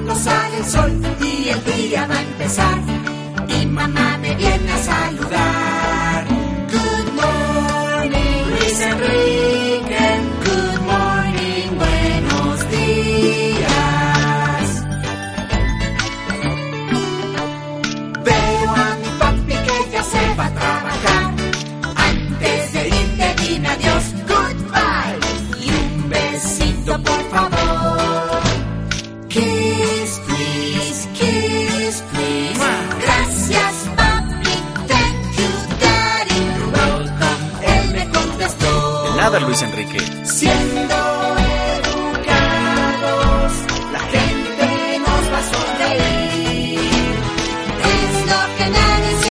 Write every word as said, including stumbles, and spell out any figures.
cuando sale el sol y el día va a empezar. Y mamá me viene a saludar. Good morning, Luis Enrique. Good morning, buenos días. Veo a mi papi que ya se va a trabajar. Antes de irte dime adiós, goodbye. Y un besito por favor. Kiss, please, kiss, please. Gracias, papi, thank you, daddy. You're welcome, él me contestó. De nada, Luis Enrique. Siempre